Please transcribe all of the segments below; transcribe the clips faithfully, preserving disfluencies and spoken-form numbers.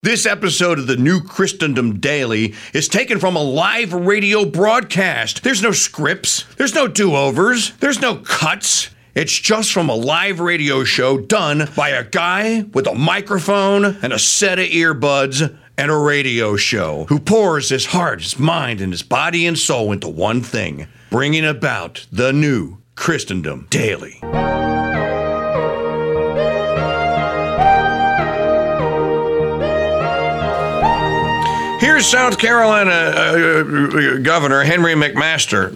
This episode of the New Christendom Daily is taken from a live radio broadcast. There's no scripts. There's no do-overs. There's no cuts. It's just from a live radio show done by a guy with a microphone and a set of earbuds and a radio show who pours his heart, his mind, and his body and soul into one thing, bringing about the New Christendom Daily. Here's South Carolina uh, Governor Henry McMaster,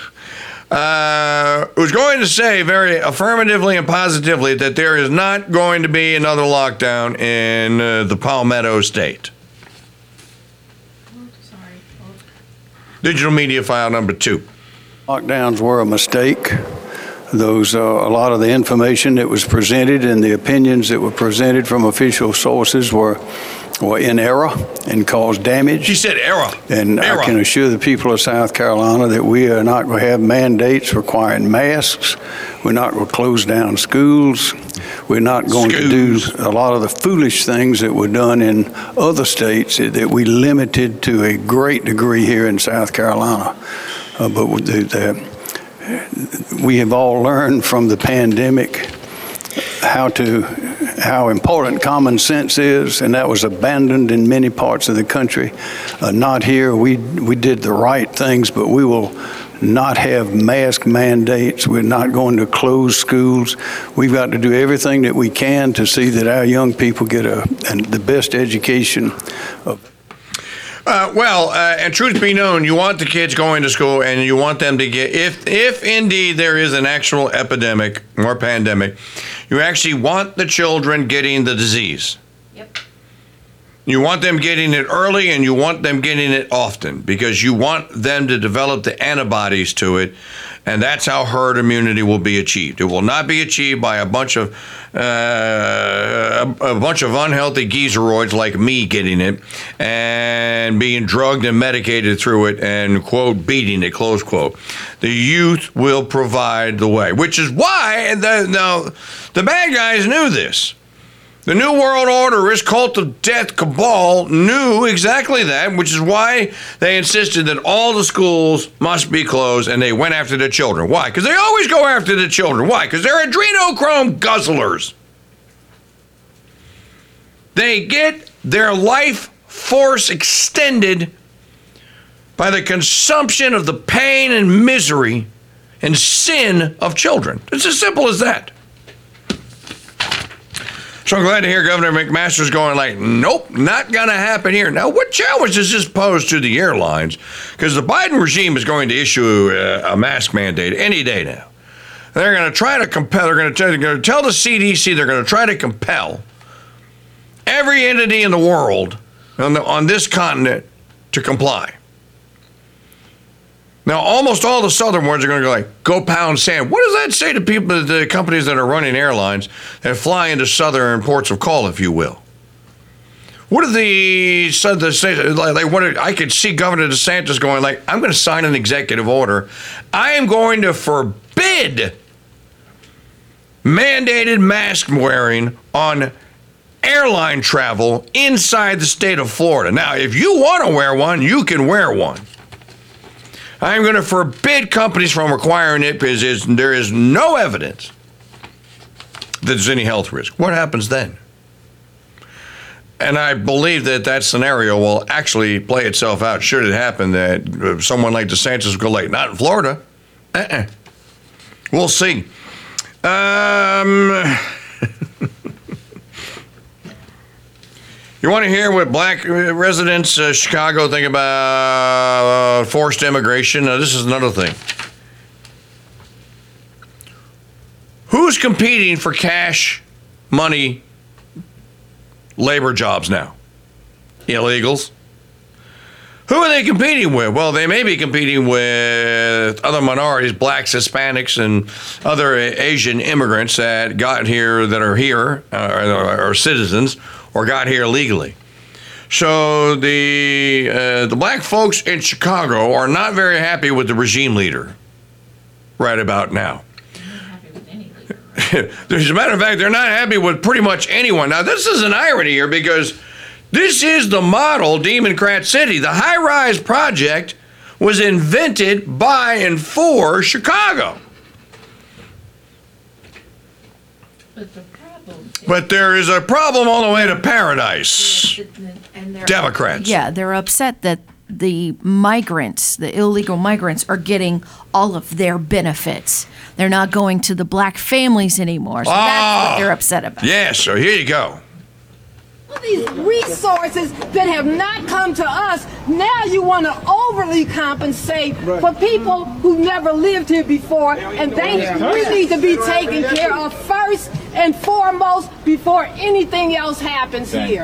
uh, who's going to say very affirmatively and positively that there is not going to be another lockdown in uh, the Palmetto State. Oh, sorry. Oh. Digital media file number two. Lockdowns were a mistake. Those uh, a lot of the information that was presented and the opinions that were presented from official sources were were in error and caused damage. She said error. And error. I can assure the people of South Carolina that we are not going to have mandates requiring masks. We're not going to close down schools. We're not going schools. to do a lot of the foolish things that were done in other states that we limited to a great degree here in South Carolina. Uh, but the, the, we have all learned from the pandemic how to how important common sense is, and that was abandoned in many parts of the country. Uh, not here. We we did the right things, but we will not have mask mandates. We're not going to close schools. We've got to do everything that we can to see that our young people get a, a the best education of. Uh, well, uh, and truth be known, you want the kids going to school, and you want them to get, if if indeed there is an actual epidemic or pandemic, you actually want the children getting the disease. Yep. You want them getting it early, and you want them getting it often, because you want them to develop the antibodies to it, and that's how herd immunity will be achieved. It will not be achieved by a bunch of uh, a, a bunch of unhealthy geezeroids like me getting it and being drugged and medicated through it and, quote, beating it, close quote. The youth will provide the way, which is why the, now, the bad guys knew this. The New World Order, this cult of death cabal, knew exactly that, which is why they insisted that all the schools must be closed, and they went after the children. Why? Because they always go after the children. Why? Because they're adrenochrome guzzlers. They get their life force extended by the consumption of the pain and misery and sin of children. It's as simple as that. So I'm glad to hear Governor McMaster's going like, nope, not going to happen here. Now, what challenge does this pose to the airlines? Because the Biden regime is going to issue a, a mask mandate any day now. They're going to try to compel, they're going to, they're going to tell the C D C, they're going to try to compel every entity in the world on, the, on this continent to comply. Now, almost all the southern ones are going to go like, go pound sand. What does that say to people, the companies that are running airlines that fly into southern ports of call, if you will? What are the, the like, what are, I could see Governor DeSantis going like, I'm going to sign an executive order. I am going to forbid mandated mask wearing on airline travel inside the state of Florida. Now, if you want to wear one, you can wear one. I'm going to forbid companies from requiring it because there is no evidence that there's any health risk. What happens then? And I believe that that scenario will actually play itself out should it happen that someone like DeSantis will go like, not in Florida. Uh-uh. We'll see. Um... You want to hear what black residents of Chicago think about uh, forced immigration? Now, this is another thing. Who's competing for cash, money, labor jobs now? Illegals. Who are they competing with? Well, they may be competing with other minorities, blacks, Hispanics, and other Asian immigrants that got here, that are here, uh, or, or citizens, or got here legally. So the uh, the black folks in Chicago are not very happy with the regime leader right about now. As a matter of fact, they're not happy with pretty much anyone. Now, this is an irony here because This is the model Democrat City. The high-rise project was invented by and for Chicago. But the problem is, But there is a problem all the way to paradise. and they're, Democrats. Yeah, they're upset that the migrants, the illegal migrants, are getting all of their benefits. They're not going to the black families anymore. So that's Ah, what they're upset about. Yes, so here you go. All these resources that have not come to us, now you want to overly compensate for people who never lived here before, and they we need to be taken care of first and foremost before anything else happens here.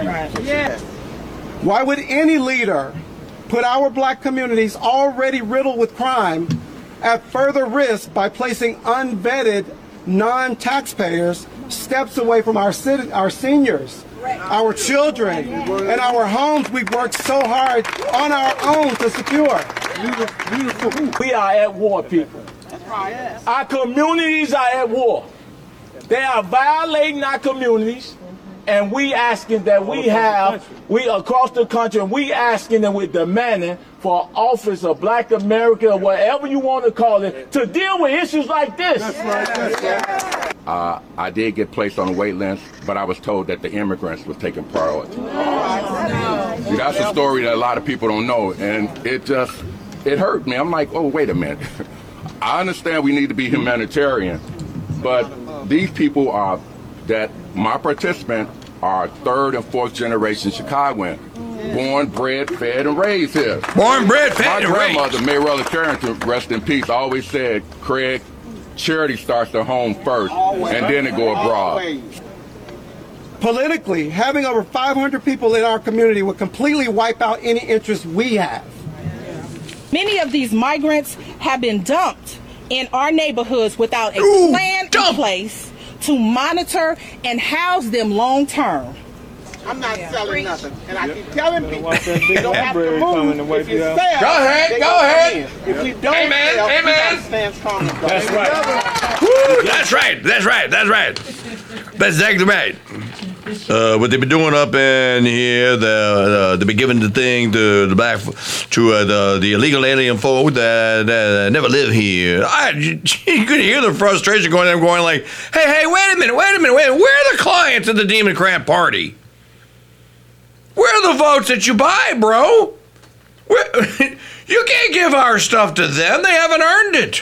Why would any leader put our black communities already riddled with crime at further risk by placing unvetted non-taxpayers steps away from our citi- our seniors, our children, and our homes we've worked so hard on our own to secure? We are at war, people. Our communities are at war. They are violating our communities, and we asking that we have, we across the country, and we asking and we're demanding for office of Black America, or whatever you want to call it, to deal with issues like this. Uh, I did get placed on a wait list, but I was told that the immigrants was taking priority. See, that's a story that a lot of people don't know, and it just, it hurt me. I'm like, oh, wait a minute. I understand we need to be humanitarian, but these people are, that my participants are third and fourth generation Chicagoan. Born, bred, fed, and raised here. Born, bred, fed, My and raised. grandmother, Mayrella Carrington, rest in peace, always said, Craig, charity starts at home first, and then it go abroad. Politically, having over five hundred people in our community would completely wipe out any interest we have. Many of these migrants have been dumped in our neighborhoods without a Ooh, plan dump. in place to monitor and house them long term. I'm not selling nothing, and I keep telling people they don't have to move. If you sell, Go ahead, they go gonna ahead. come in. If we don't Amen, sell, we amen. gotta stand strong and go. That's right. Woo, that's right. That's right. That's right. That's exactly right. Uh, what they've been doing up in here, the, uh, they've been giving the thing to the black, to uh, the the illegal alien folk that, that never live here. I, you, you could hear the frustration going there, going like, "Hey, hey, wait a minute, wait a minute, wait! Where are the clients of the Democrat Party? Where are the votes that you buy, bro? Where, you can't give our stuff to them. They haven't earned it."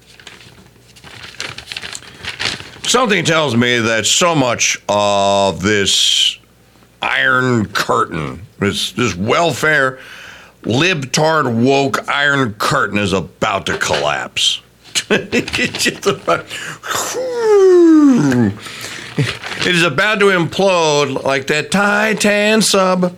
Something tells me that so much of this iron curtain, this, this welfare, libtard, woke iron curtain is about to collapse. It's just about, it is about to implode like that Titan sub.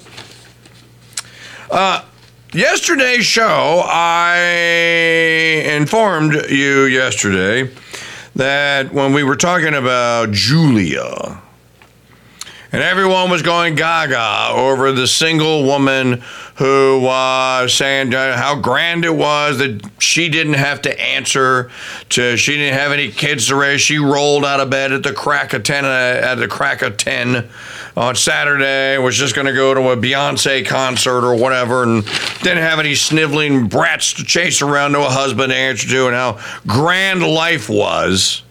Uh, yesterday's show, I informed you yesterday that when we were talking about Julia, and everyone was going gaga over the single woman who was saying how grand it was that she didn't have to answer to, she didn't have any kids to raise. She rolled out of bed at the crack of ten, at the crack of ten on Saturday, was just going to go to a Beyonce concert or whatever, and didn't have any sniveling brats to chase around to a husband to answer to, and how grand life was.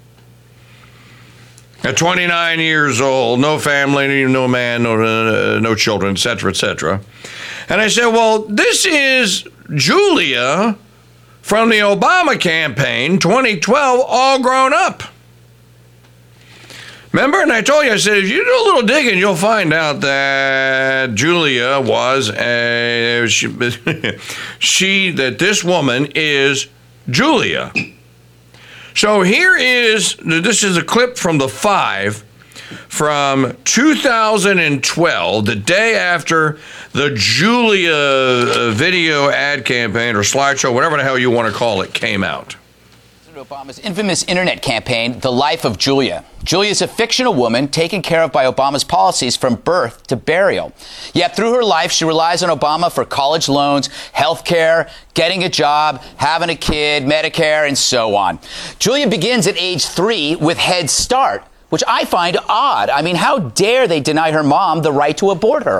At twenty-nine years old, no family, no man, no, uh, no children, et cetera, et cetera. And I said, well, this is Julia from the Obama campaign, twenty twelve, all grown up. Remember? And I told you, I said, if you do a little digging, you'll find out that Julia was a, she, she that this woman is Julia. So here is, this is a clip from The Five from two thousand twelve, the day after the Julia video ad campaign or slideshow, whatever the hell you want to call it, came out. Obama's infamous internet campaign, The Life of Julia. Julia is a fictional woman taken care of by Obama's policies from birth to burial. Yet through her life, she relies on Obama for college loans, health care, getting a job, having a kid, Medicare, and so on. Julia begins at age three with Head Start, which I find odd. I mean, how dare they deny her mom the right to abort her?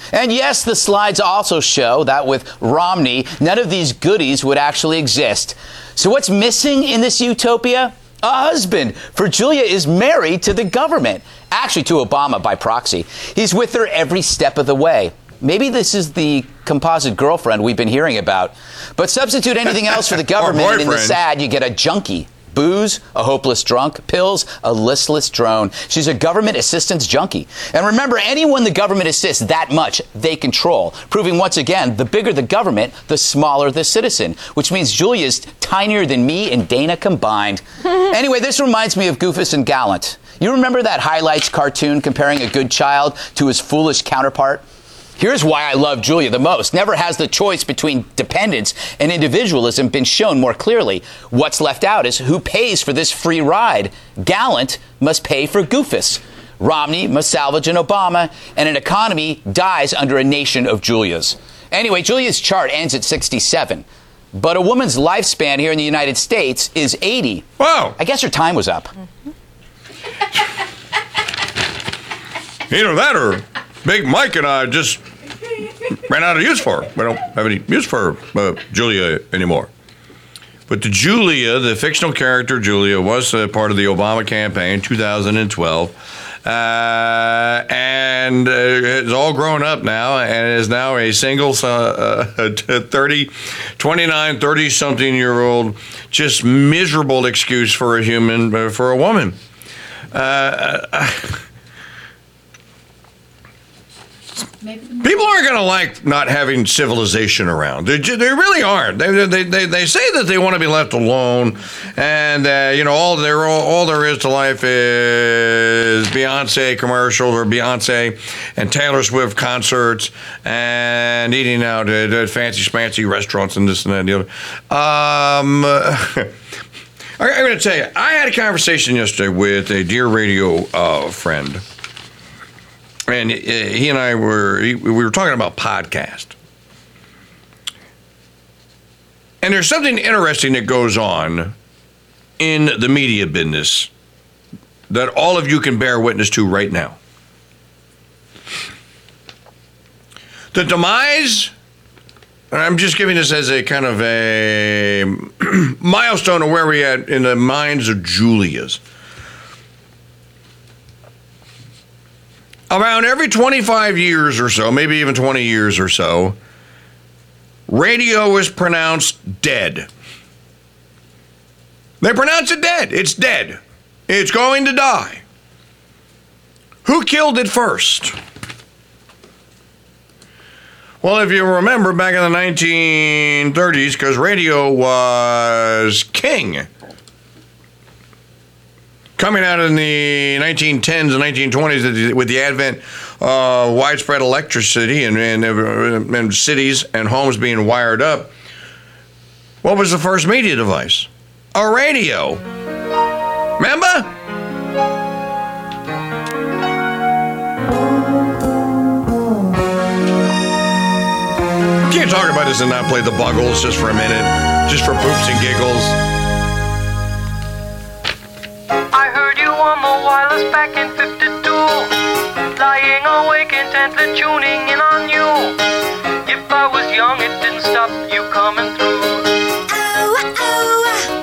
And yes, the slides also show that with Romney, none of these goodies would actually exist. So what's missing in this utopia? A husband, for Julia is married to the government. Actually, to Obama by proxy. He's with her every step of the way. Maybe this is the composite girlfriend we've been hearing about. But substitute anything else for the government, and in this ad, you get a junkie. Booze, a hopeless drunk. Pills, a listless drone. She's a government assistance junkie. And remember, anyone the government assists that much, they control. Proving once again, the bigger the government, the smaller the citizen. Which means Julia's tinier than me and Dana combined. Anyway, this reminds me of Goofus and Gallant. You remember that highlights cartoon comparing a good child to his foolish counterpart? Here's why I love Julia the most. Never has the choice between dependence and individualism been shown more clearly. What's left out is who pays for this free ride. Gallant must pay for Goofus. Romney must salvage an Obama, and an economy dies under a nation of Julias. Anyway, Julia's chart ends at sixty-seven. But a woman's lifespan here in the United States is eighty. Wow. I guess her time was up. Either that or Big Mike and I just ran out of use for her. We don't have any use for uh, Julia anymore. But the Julia, the fictional character Julia, was uh, part of the Obama campaign, two thousand twelve. Uh, and uh, is all grown up now and is now a single uh, thirty, twenty-nine, thirty-something-year-old, just miserable excuse for a human, uh, for a woman. Uh, uh, People aren't going to like not having civilization around. They, they really aren't. They, they, they, they say that they want to be left alone, and uh, you know all there all, all there is to life is Beyonce commercials or Beyonce and Taylor Swift concerts and eating out at, at fancy schmancy restaurants and this and that and the other. Um, I'm going to tell you, I had a conversation yesterday with a Dear Radio uh, friend. And he and I were, we were talking about podcast. And there's something interesting that goes on in the media business that all of you can bear witness to right now. The demise, and I'm just giving this as a kind of a milestone of where we at in the minds of Julia's. Around every twenty-five years or so, maybe even twenty years or so, radio is pronounced dead. They pronounce it dead. It's dead. It's going to die. Who killed it first? Well, if you remember back in the nineteen thirties, because radio was king. Coming out in the nineteen tens and nineteen twenties with the advent of widespread electricity and, and, and cities and homes being wired up, what was the first media device? A radio. Remember? You can't talk about this and not play the Buggles just for a minute, just for poops and giggles. I heard you on the wireless back in fifty-two, lying awake intently tuning in on you. If I was young, it didn't stop you coming through. Oh, oh.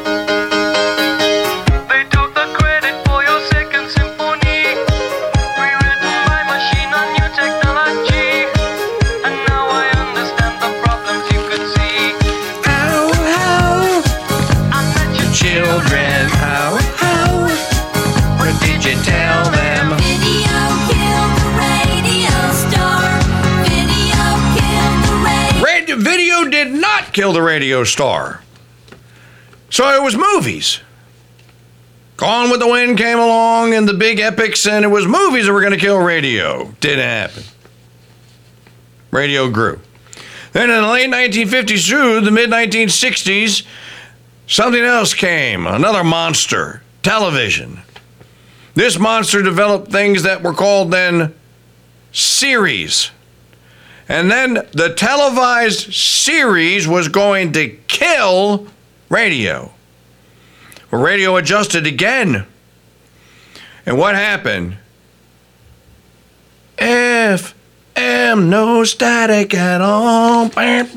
They took the credit for your second symphony, rewritten by machine on new technology. And now I understand the problems you could see. Oh, oh. I met your children. Oh, what did you tell them? Video killed the radio star. Video killed the radio. Radio, video did not kill the radio star. So it was movies. Gone with the Wind came along and the big epics, and it was movies that were going to kill radio. Didn't happen. Radio grew. Then in the late nineteen fifties through the mid nineteen sixties, something else came. Another monster. Television. This monster developed things that were called then series. And then the televised series was going to kill radio. Well, radio adjusted again. And what happened? F M, no static at all.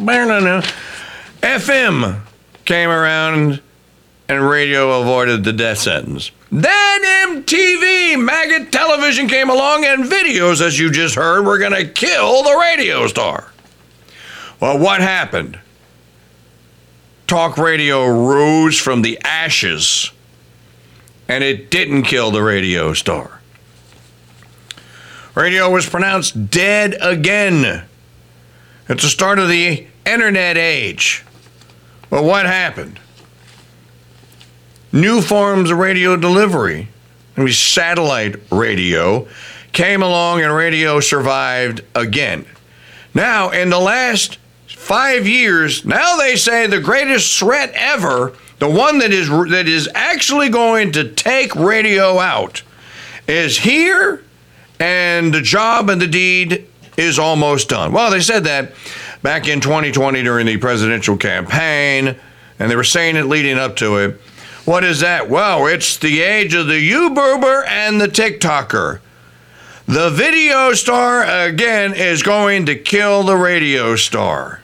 F M came around and radio avoided the death sentence. Then M T V, maggot television came along, and videos, as you just heard, were going to kill the radio star. Well, what happened? Talk radio rose from the ashes, and it didn't kill the radio star. Radio was pronounced dead again at the start of the internet age. Well, what happened? New forms of radio delivery, maybe satellite radio, came along and radio survived again. Now, in the last five years, now they say the greatest threat ever, the one that is that is actually going to take radio out, is here, and the job and the deed is almost done. Well, they said that back in twenty twenty during the presidential campaign, and they were saying it leading up to it. What is that? Well, it's the age of the YouTuber and the TikToker. The video star, again, is going to kill the radio star.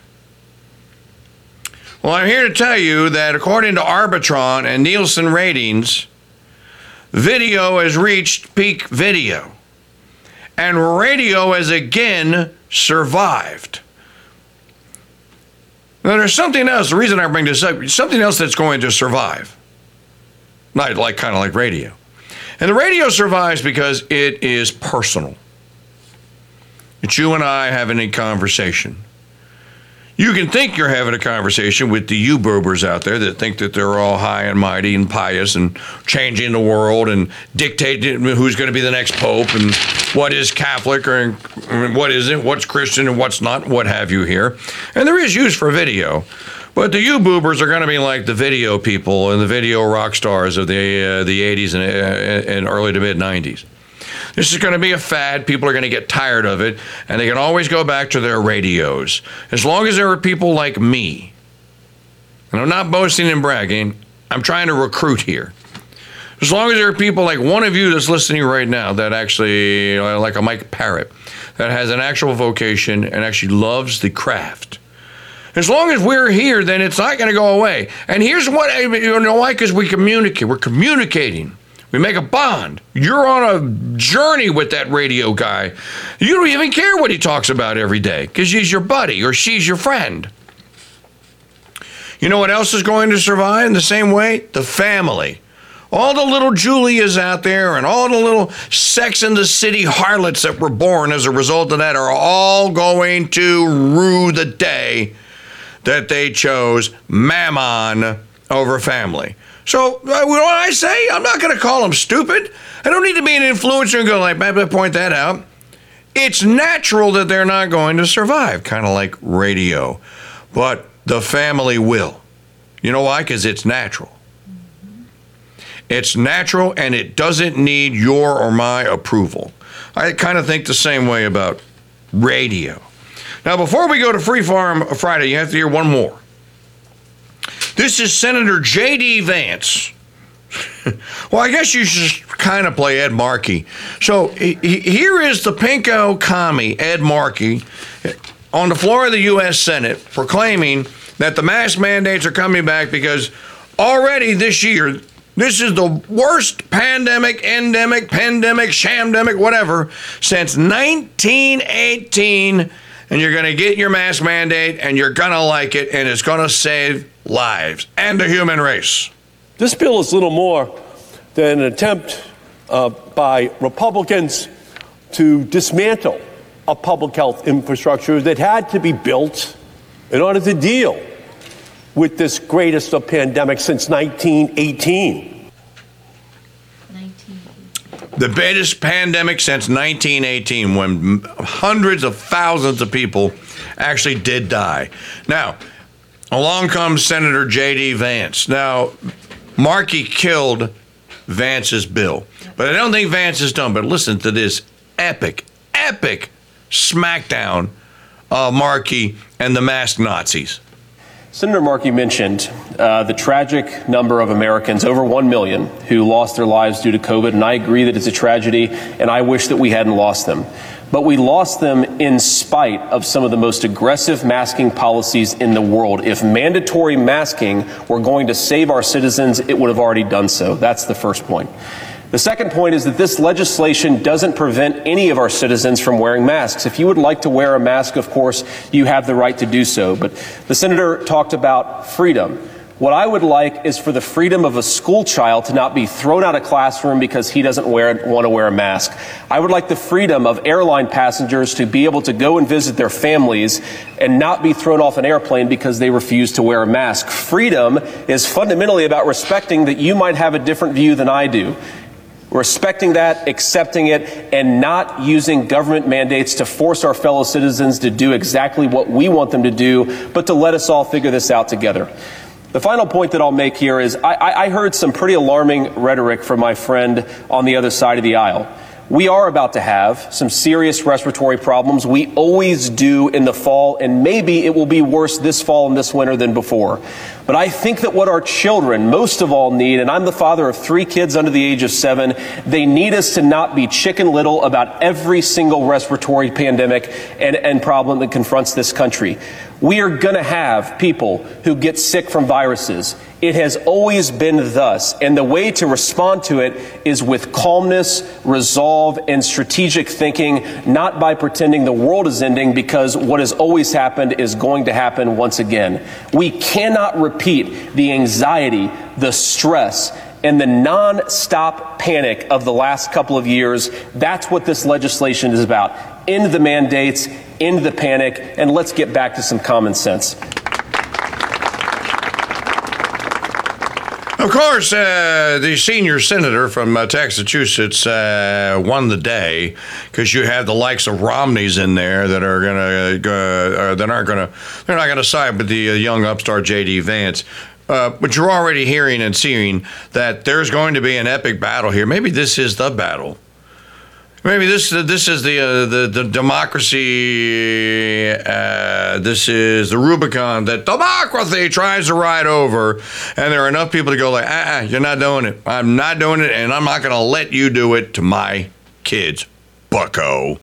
Well, I'm here to tell you that according to Arbitron and Nielsen ratings, video has reached peak video. And radio has again survived. Now, there's something else. The reason I bring this up, something else that's going to survive. Not like kind of like radio. And the radio survives because it is personal. It's you and I having a conversation. You can think you're having a conversation with the you-boobers out there that think that they're all high and mighty and pious and changing the world and dictating who's going to be the next pope and what is Catholic or what isn't, what's Christian and what's not, what have you here. And there is use for video. But the you-boobers are going to be like the video people and the video rock stars of the uh, the eighties and, uh, and early to mid-nineties. This is going to be a fad. People are going to get tired of it, and they can always go back to their radios. As long as there are people like me, and I'm not boasting and bragging, I'm trying to recruit here. As long as there are people like one of you that's listening right now that actually, like a Mike Parrott, that has an actual vocation and actually loves the craft. As long as we're here, then it's not going to go away. And here's what, you know why? Because we communicate. We're communicating. We make a bond. You're on a journey with that radio guy. You don't even care what he talks about every day because he's your buddy or she's your friend. You know what else is going to survive in the same way? The family. All the little Julias out there and all the little Sex and the City harlots that were born as a result of that are all going to rue the day that they chose mammon over family. So, uh, what I say, I'm not going to call them stupid. I don't need to be an influencer and go like, I point that out. It's natural that they're not going to survive, kind of like radio. But the family will. You know why? Because it's natural. It's natural, and it doesn't need your or my approval. I kind of think the same way about radio. Now, before we go to Free Farm Friday, you have to hear one more. This is Senator J D Vance. Well, I guess you should kind of play Ed Markey. So he, here is the pinko commie, Ed Markey, on the floor of the U S Senate proclaiming that the mask mandates are coming back because already this year, this is the worst pandemic, endemic, pandemic, shamdemic, whatever, since nineteen eighteen. And you're going to get your mask mandate, and you're going to like it, and it's going to save lives and the human race. This bill is little more than an attempt uh, by Republicans to dismantle a public health infrastructure that had to be built in order to deal with this greatest of pandemics since nineteen eighteen. The biggest pandemic since nineteen eighteen, when hundreds of thousands of people actually did die. Now, along comes Senator J D Vance. Now, Markey killed Vance's bill, but I don't think Vance is done. But listen to this epic, epic smackdown of Markey and the masked Nazis. Senator Markey mentioned uh, the tragic number of Americans, over one million, who lost their lives due to COVID, and I agree that it's a tragedy, and I wish that we hadn't lost them. But we lost them in spite of some of the most aggressive masking policies in the world. If mandatory masking were going to save our citizens, it would have already done so. That's the first point. The second point is that this legislation doesn't prevent any of our citizens from wearing masks. If you would like to wear a mask, of course, you have the right to do so. But the senator talked about freedom. What I would like is for the freedom of a school child to not be thrown out of classroom because he doesn't wear, want to wear a mask. I would like the freedom of airline passengers to be able to go and visit their families and not be thrown off an airplane because they refuse to wear a mask. Freedom is fundamentally about respecting that you might have a different view than I do. Respecting that, accepting it, and not using government mandates to force our fellow citizens to do exactly what we want them to do, but to let us all figure this out together. The final point that I'll make here is I, I heard some pretty alarming rhetoric from my friend on the other side of the aisle. We are about to have some serious respiratory problems. We always do in the fall, and maybe it will be worse this fall and this winter than before. But I think that what our children most of all need, and I'm the father of three kids under the age of seven, they need us to not be chicken little about every single respiratory pandemic and, and problem that confronts this country. We are going to have people who get sick from viruses. It has always been thus, and the way to respond to it is with calmness, resolve, and strategic thinking, not by pretending the world is ending, because what has always happened is going to happen once again. We cannot repeat the anxiety, the stress, and the non-stop panic of the last couple of years. That's what this legislation is about. End the mandates, end the panic, and let's get back to some common sense. Of course, uh, the senior senator from uh, Massachusetts uh, won the day because you have the likes of Romney's in there that are going to uh, that aren't going to they're not going to side with the uh, young upstart J D Vance. Uh, but you're already hearing and seeing that there's going to be an epic battle here. Maybe this is the battle. Maybe this this is the uh, the, the democracy. Uh, this is the Rubicon that democracy tries to ride over, and there are enough people to go like, ah, uh-uh, you're not doing it. I'm not doing it, and I'm not going to let you do it to my kids, bucko.